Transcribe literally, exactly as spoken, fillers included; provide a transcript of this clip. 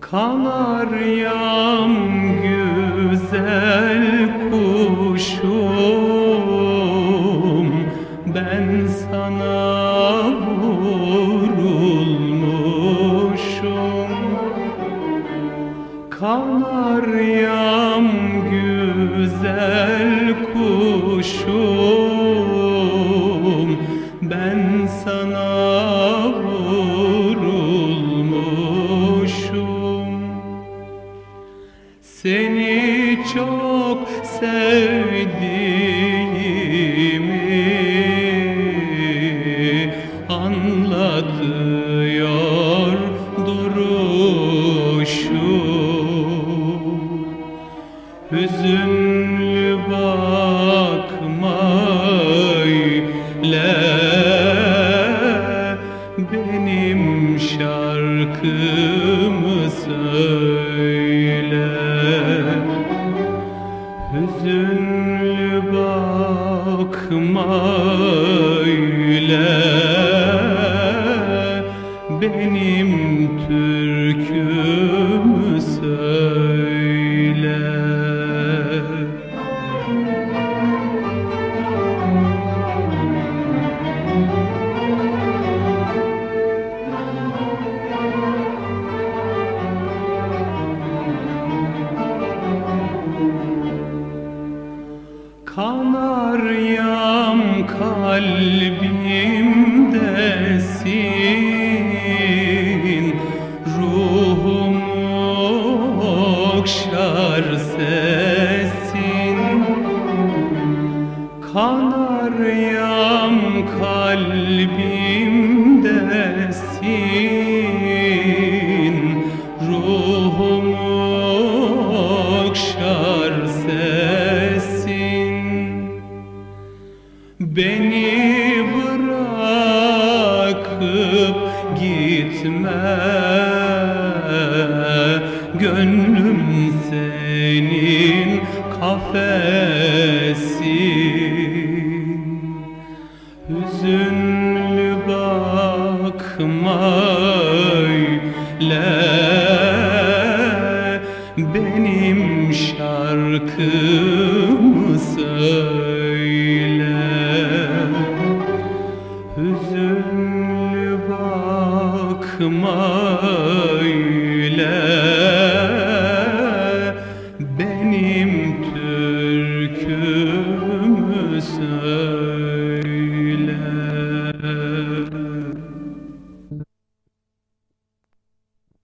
Kanaryam güzel kuşum, ben sana vurulmuşum. Kanaryam güzel kuşum, ben sana vurulmuşum. Seni çok sevdiğimi anlatıyor duruşum. Hüzünlü bakma öyle, benim şarkımı söyle. Hüzünlü bakma öyle, benim türkümü söyle. Kanaryam kalbimdesin, ruhumu okşar sesin. Kanaryam kalbimdesin, ruhumu okşar sesin. Beni bırakıp gitme, gönlüm senin kafesin. Hüzünlü bakma öyle, benim şarkımı söyle. Hüzünlü bakma öyle, benim türkümü söyle.